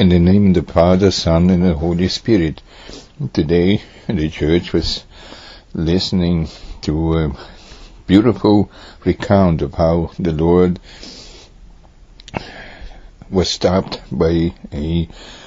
In the name of the Father, Son, and the Holy Spirit. Today, the church was listening to a beautiful recount of how the Lord was stopped by a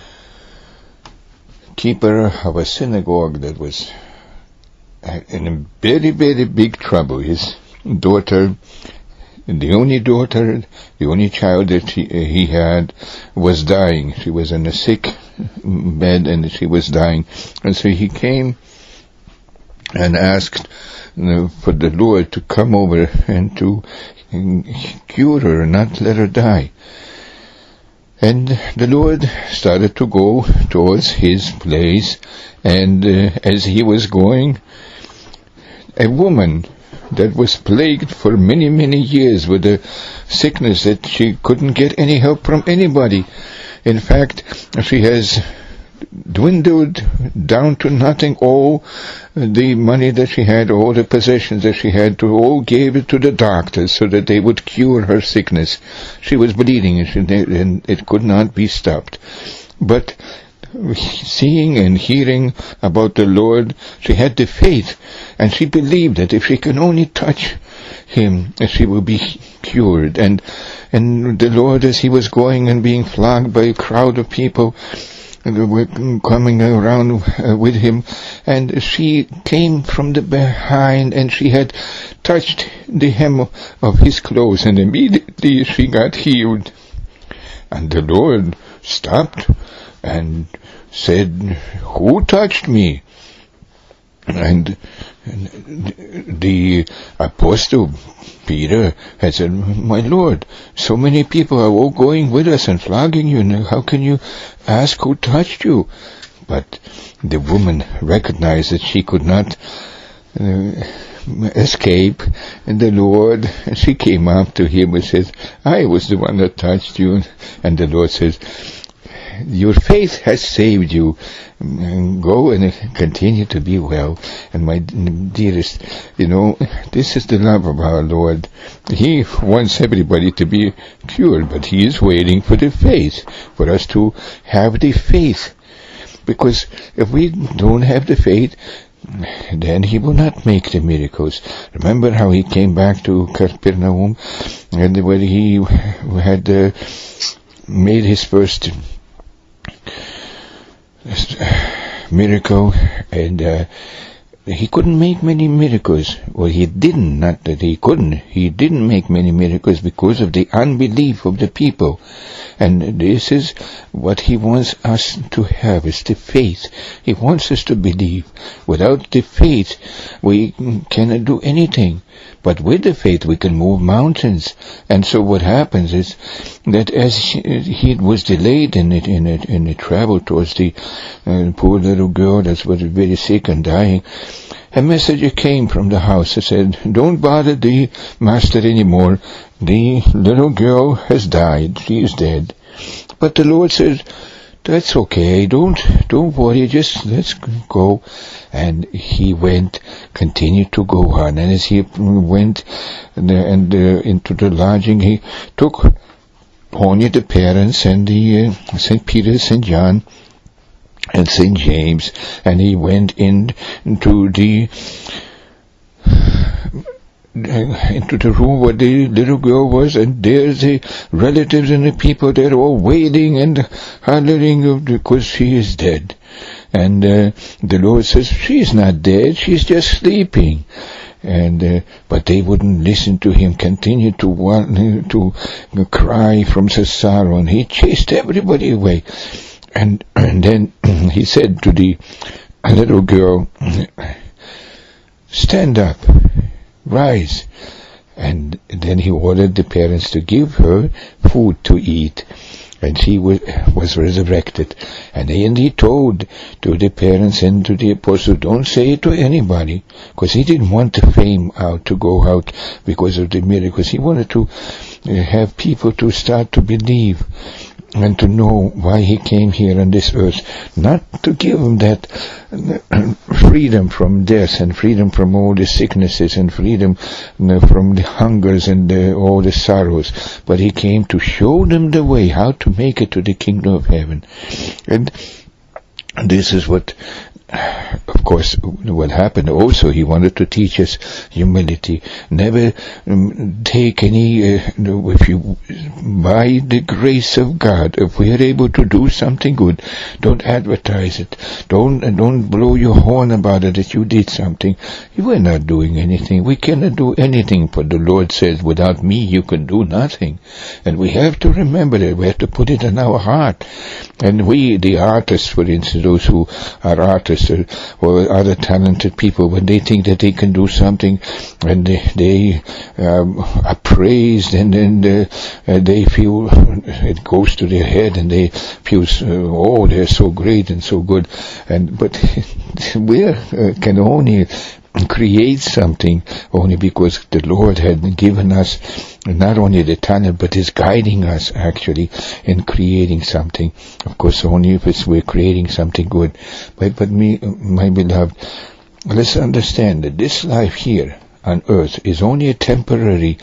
keeper of a synagogue that was in a very, very big trouble. His daughter, the only child that he had, was dying. She was in a sick bed and she was dying. And so he came and asked for the Lord to come over and to cure her and not let her die. And the Lord started to go towards his place, and as he was going, a woman that was plagued for many, many years with a sickness that she couldn't get any help from anybody. In fact, she has dwindled down to nothing. All the money that she had, all the possessions that she had, all gave it to the doctors so that they would cure her sickness. She was bleeding and it could not be stopped. But seeing and hearing about the Lord, she had the faith, and she believed that if she can only touch him, she will be cured. And the Lord, as he was going and being flogged by a crowd of people, were coming around with him, and she came from the behind, and she had touched the hem of his clothes, and immediately she got healed. And the Lord stopped and said, "Who touched me?" And the apostle Peter had said, "My Lord, so many people are all going with us and flogging you. Now how can you ask who touched you?" But the woman recognized that she could not escape the Lord, and she came up to him and said, "I was the one that touched you." And the Lord says, "Your faith has saved you. Go and continue to be well." And my dearest, this is the love of our Lord. He wants everybody to be cured, but he is waiting for the faith, for us to have the faith. Because if we don't have the faith, then he will not make the miracles. Remember how he came back to Capernaum, and when he had made his first miracle, and he couldn't make many miracles. Well, he didn't, not that he couldn't. He didn't make many miracles because of the unbelief of the people. And this is what he wants us to have, is the faith. He wants us to believe. Without the faith, we cannot do anything. But with the faith, we can move mountains. And so what happens is that as he was delayed in the travel towards the poor little girl that was very sick and dying, a messenger came from the house and said, "Don't bother the master anymore. The little girl has died. She is dead." But the Lord said, "That's okay. Don't worry. Just let's go." And he continued to go on. And as he went into the lodging, he took only the parents and the St. Peter, St. John, and St. James, and he went into the room where the little girl was, and there's the relatives and the people, they're all waiting and hollering because she is dead. And the Lord says, "She's not dead, she's just sleeping." But they wouldn't listen to him, continued to want to cry from the sorrow, and he chased everybody away. And then he said to the little girl, "Stand up, rise." And then he ordered the parents to give her food to eat. And she was resurrected. And then he told to the parents and to the apostles, "Don't say it to anybody," because he didn't want the fame to go out because of the miracles. He wanted to have people to start to believe. and to know why he came here on this earth, not to give him that freedom from death and freedom from all the sicknesses and freedom from the hungers and all the sorrows, but he came to show them the way how to make it to the kingdom of heaven. And this is what, of course, what happened also. He wanted to teach us humility. Never take any, if you, by the grace of God, if we are able to do something good, don't advertise it. Don't blow your horn about it that you did something. You are not doing anything. We cannot do anything, for the Lord says, without me you can do nothing. And we have to remember that. We have to put it in our heart. And we, the artists, for instance, those who are artists or other talented people, when they think that they can do something and they are praised, and then they feel it goes to their head and they feel, oh, they're so great and so good. But we can only create something only because the Lord had given us not only the talent, but is guiding us actually in creating something. Of course, only if we're creating something good. But my beloved, let's understand that this life here on earth is only a temporary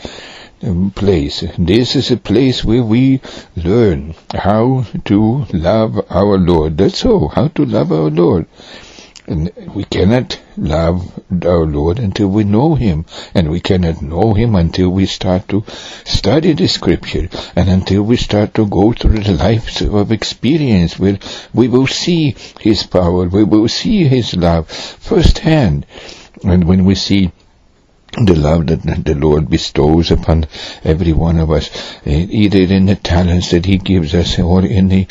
place. This is a place where we learn how to love our Lord. That's all, how to love our Lord. And we cannot love our Lord until we know Him. And we cannot know Him until we start to study the Scripture. And until we start to go through the lives of experience where we will see His power, we will see His love firsthand. And when we see the love that the Lord bestows upon every one of us, either in the talents that He gives us or in the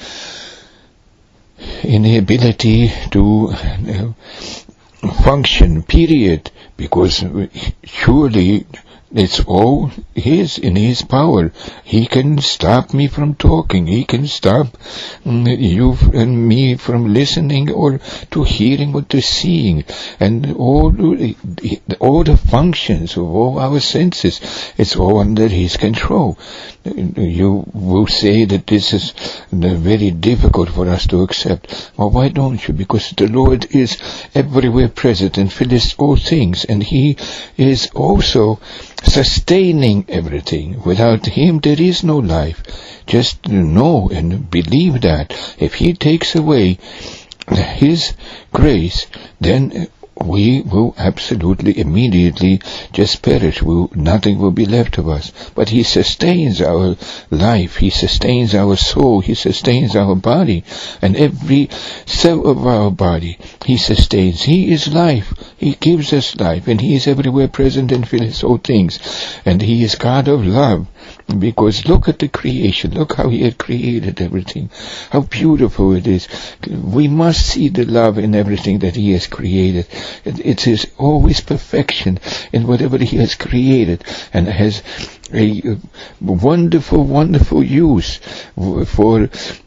ability to function, period, because surely it's all His, in His power. He can stop me from talking. He can stop you and me from listening or to hearing or to seeing. And all the functions of all our senses, it's all under His control. You will say that this is very difficult for us to accept. Well, why don't you? Because the Lord is everywhere present and fills all things, and He is also sustaining everything. Without Him there is no life. Just know and believe that. If He takes away His grace, then we will absolutely immediately just perish. Nothing will be left of us. But He sustains our life. He sustains our soul. He sustains our body. And every cell of our body He sustains. He is life. He gives us life. And He is everywhere present and fills all things. And He is God of love. Because look at the creation. Look how He had created everything. How beautiful it is. We must see the love in everything that He has created. It is always perfection in whatever He has created, and has a wonderful, wonderful use for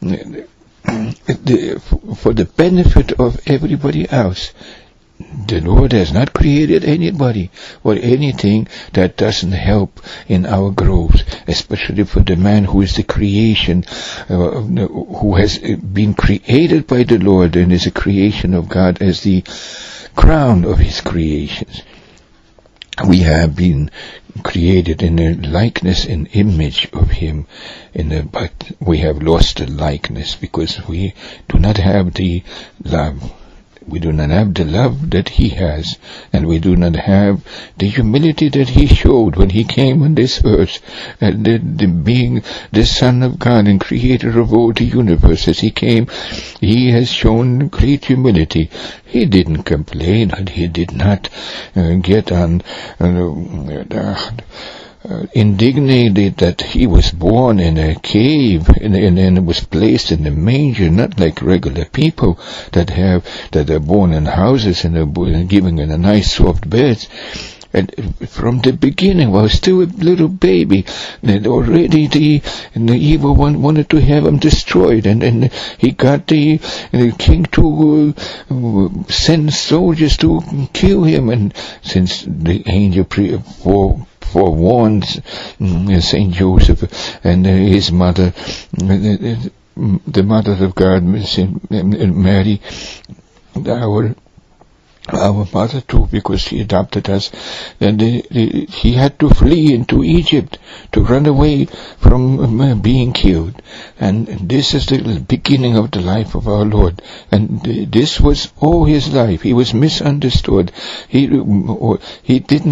the benefit of everybody else. The Lord has not created anybody or anything that doesn't help in our growth, especially for the man who is the creation, who has been created by the Lord and is a creation of God as the crown of His creations. We have been created in the likeness and image of Him, but we have lost the likeness because we do not have the love. We do not have the love that He has, and we do not have the humility that He showed when He came on this earth, and being the Son of God and Creator of all the universe. As He came, He has shown great humility. He didn't complain, and He did not get on indignated that He was born in a cave and was placed in a manger, not like regular people that are born in houses and are given in a nice soft beds. And from the beginning, while still a little baby, that already the evil one wanted to have him destroyed, and he got the king to send soldiers to kill him. And since the angel forewarned Saint Joseph and his mother the Mother of God, Mary, our mother too, because she adopted us, and he had to flee into Egypt to run away from being killed. And this is the beginning of the life of our Lord. And this was all his life. He was misunderstood. People did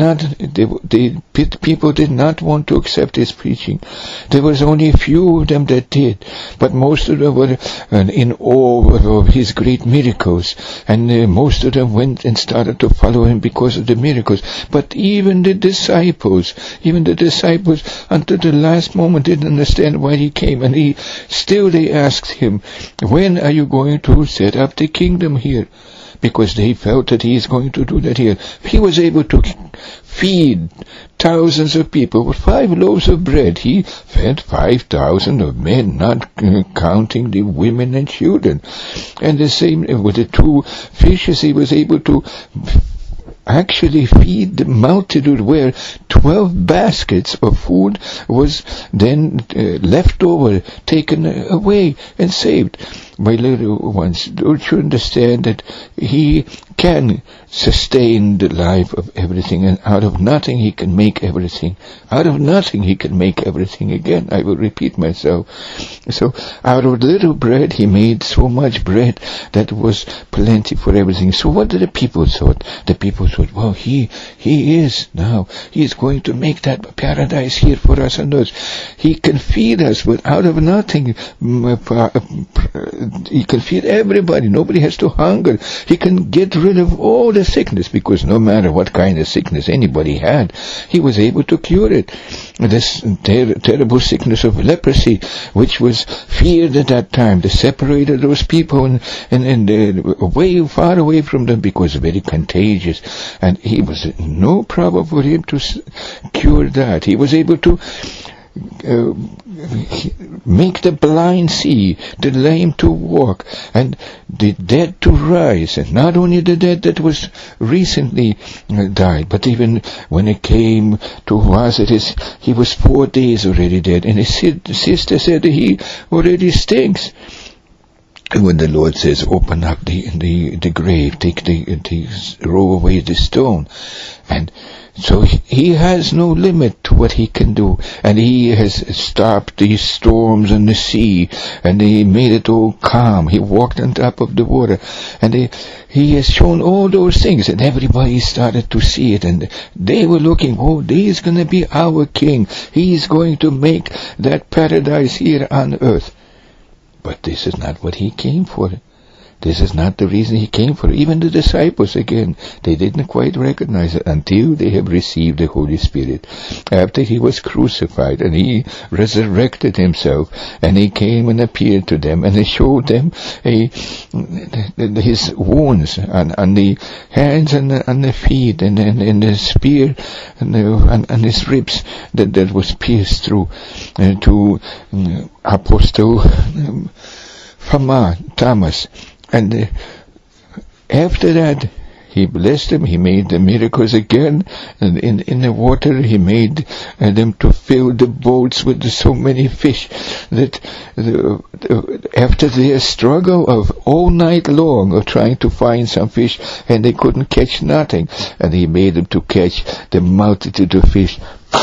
not want to accept his preaching. There was only a few of them that did, but most of them were in awe of his great miracles, and most of them went and started to follow him because of the miracles. But even the disciples, until the last moment didn't understand why he came, and they asked him, when are you going to set up the kingdom here? Because they felt that he is going to do that here. He was able to feed thousands of people with 5 loaves of bread. He fed 5,000 of men, not counting the women and children. And the same with the 2 fishes, he was able to actually feed the multitude, where 12 baskets of food was then left over, taken away and saved. My little ones, don't you understand that he can sustain the life of everything, and out of nothing he can make everything. Out of nothing he can make everything again. I will repeat myself. So out of little bread he made so much bread that was plenty for everything. So what did the people thought? The people thought, well, he is now. He is going to make that paradise here for us on earth. He can feed us, but out of nothing. He can feed everybody. Nobody has to hunger. He can get rid of all the sickness, because no matter what kind of sickness anybody had, he was able to cure it. This terrible sickness of leprosy, which was feared at that time, they separated those people and way far away from them, because very contagious. And he was no problem for him to cure that. He was able to make the blind see, the lame to walk, and the dead to rise. And not only the dead that was recently died, but even when it came to Lazarus, he was 4 days already dead, and his sister said that he already stinks. And when the Lord says, open up the grave, roll away the stone, and so he has no limit to what he can do. And he has stopped these storms on the sea, and he made it all calm. He walked on top of the water, and he has shown all those things, and everybody started to see it, and they were looking, oh, he's going to be our king. He's going to make that paradise here on earth. But this is not what he came for. This is not the reason he came for. Even the disciples, again, they didn't quite recognize it until they have received the Holy Spirit. After he was crucified and he resurrected himself, and he came and appeared to them, and he showed them his wounds on the hands and the feet, and the spear and his ribs that was pierced through, to Apostle Thomas. And after that, he blessed them. He made the miracles again. And in the water, he made them to fill the boats with so many fish that after their struggle of all night long of trying to find some fish, and they couldn't catch nothing, and he made them to catch the multitude of fish,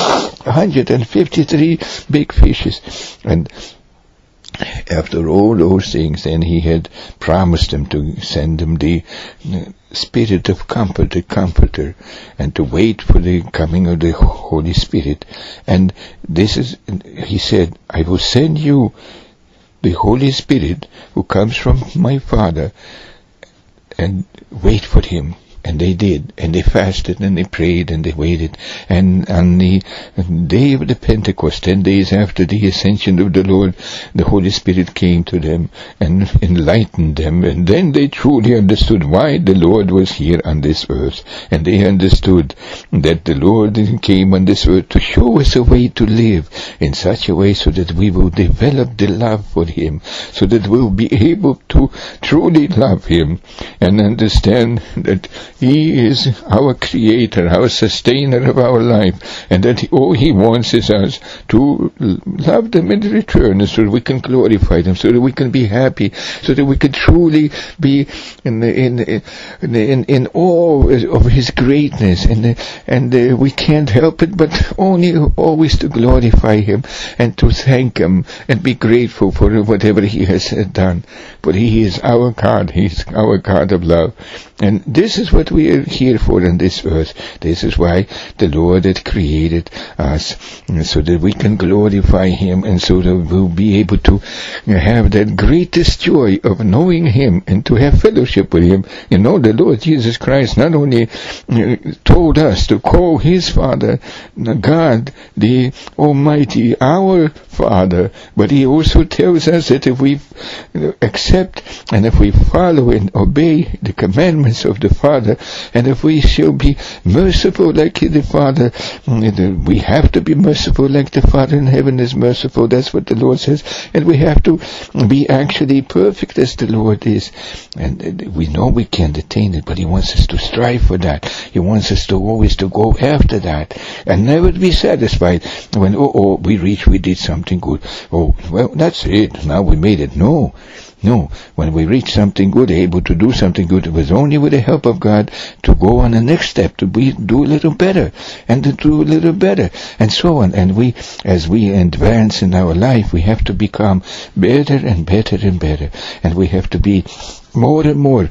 153 big fishes. And after all those things, then he had promised them to send them the Spirit of Comfort, the Comforter, and to wait for the coming of the Holy Spirit. And this is, he said, I will send you the Holy Spirit who comes from my Father, and wait for him. And they did, and they fasted, and they prayed, and they waited. And on the day of the Pentecost, 10 days after the ascension of the Lord, the Holy Spirit came to them and enlightened them. And then they truly understood why the Lord was here on this earth. And they understood that the Lord came on this earth to show us a way to live in such a way so that we will develop the love for him, so that we'll be able to truly love him and understand that He is our creator, our sustainer of our life, and that all He wants is us to love them in return, so that we can glorify them, so that we can be happy, so that we can truly be in awe of His greatness, and we can't help it but only always to glorify Him and to thank Him and be grateful for whatever He has done. But He is our God. He's our God of love. And this is what we are here for on this earth. This is why the Lord had created us, so that we can glorify Him, and so that we'll be able to have that greatest joy of knowing Him and to have fellowship with Him. You know, the Lord Jesus Christ not only told us to call His Father God, the Almighty, our Father, but He also tells us that if we accept and if we follow and obey the commandments of the Father, and if we shall be merciful like the Father, we have to be merciful like the Father in heaven is merciful. That's what the Lord says. And we have to be actually perfect as the Lord is. And we know we can't attain it, but He wants us to strive for that. He wants us to always to go after that and never be satisfied when we did something good. Oh, well, that's it. Now we made it. No. When we reach something good, able to do something good, it was only with the help of God to go on the next step, to do a little better, and to do a little better, and so on. And as we advance in our life, we have to become better and better and better. And we have to be more and more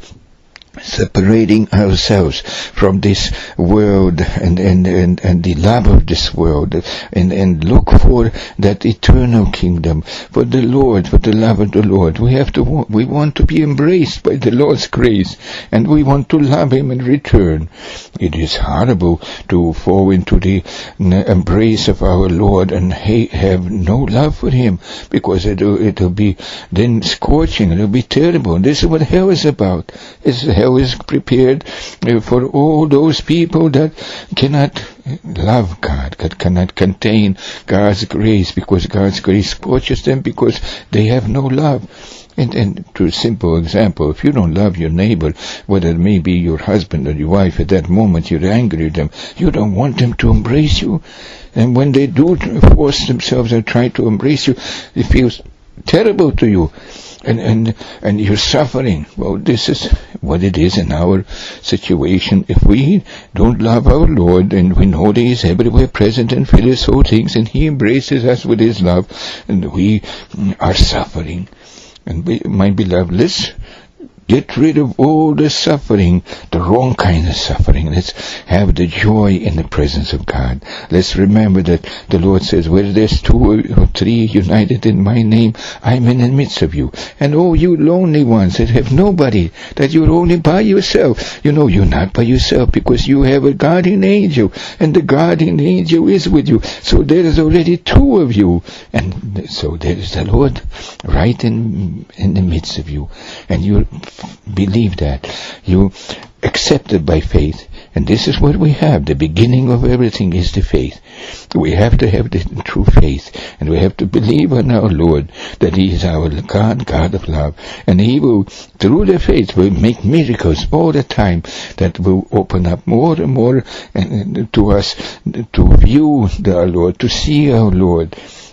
separating ourselves from this world and the love of this world, and look for that eternal kingdom, for the Lord, for the love of the Lord. We want to be embraced by the Lord's grace, and we want to love Him in return. It is horrible to fall into the embrace of our Lord and have no love for Him, because it'll be then scorching, it'll be terrible. And this is what hell is about. Hell is prepared for all those people that cannot love God, that cannot contain God's grace, because God's grace scorches them because they have no love. And to a simple example, if you don't love your neighbor, whether it may be your husband or your wife, at that moment you're angry at them, you don't want them to embrace you. And when they do force themselves or try to embrace you, it feels terrible to you. And you're suffering. Well, this is what it is in our situation. If we don't love our Lord, and we know that He is everywhere present and fills all things, and He embraces us with His love, and we are suffering. And my beloved, let's get rid of all the suffering, the wrong kind of suffering. Let's have the joy in the presence of God. Let's remember that the Lord says, where there's 2 or 3 united in my name, I'm in the midst of you. And oh, you lonely ones that have nobody, that you're only by yourself. You know, you're not by yourself, because you have a guardian angel, and the guardian angel is with you. So there is already 2 of you. And so there is the Lord right in the midst of you. And you believe that. You accept it by faith. And this is what we have. The beginning of everything is the faith. We have to have the true faith. And we have to believe in our Lord, that He is our God, God of love. And He will, through the faith, will make miracles all the time that will open up more and more to us, to view our Lord, to see our Lord.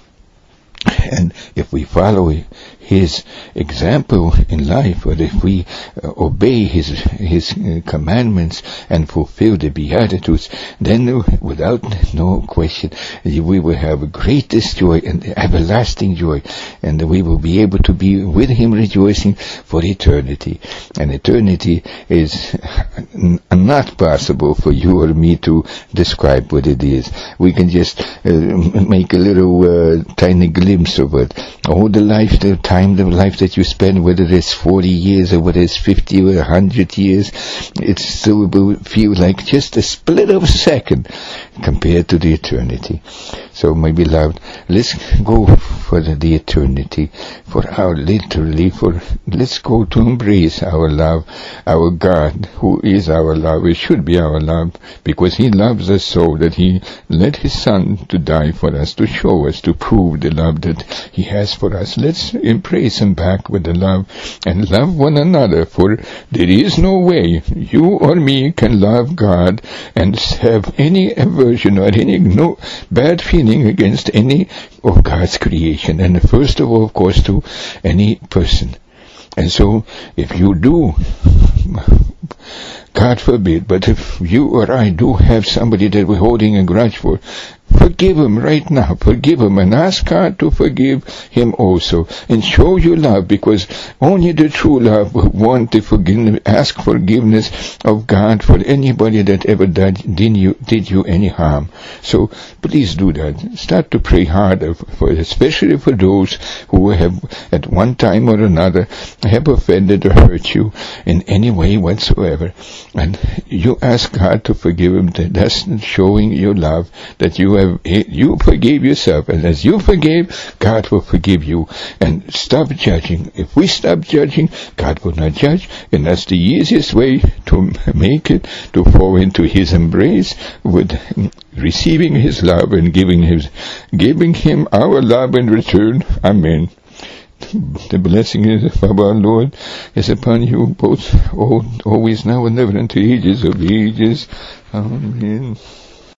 And if we follow His example in life, or if we obey His commandments and fulfill the Beatitudes, then without no question, we will have greatest joy and everlasting joy, and we will be able to be with Him rejoicing for eternity. And eternity is not possible for you or me to describe what it is. We can just make a little tiny glimpse of it. All the life that you spend, whether it's 40 years or whether it's 50 or 100 years, it still will feel like just a split of a second compared to the eternity. So, my beloved, let's go for the eternity, let's go to embrace our love, our God, who is our love. It should be our love, because He loves us so that He let His Son to die for us, to show us, to prove the love that He has for us. Let's embrace Him back with the love and love one another, for there is no way you or me can love God and have any aversion or any no bad feeling against any of God's creation, and first of all, of course, to any person. And so, if you do, God forbid, but if you or I do have somebody that we're holding a grudge for, forgive him right now. Forgive him and ask God to forgive him also. And show your love, because only the true love will want to ask forgiveness of God for anybody that ever did you any harm. So please do that. Start to pray harder, especially for those who have at one time or another have offended or hurt you in any way whatsoever. And you ask God to forgive him. That's showing your love, that you forgave yourself, and as you forgave, God will forgive you. And stop judging. If we stop judging, God will not judge, and that's the easiest way to make it, to fall into His embrace with receiving His love and giving Him our love in return. Amen. The blessing of our Lord is upon you both, always, now, and ever, unto ages of ages. Amen.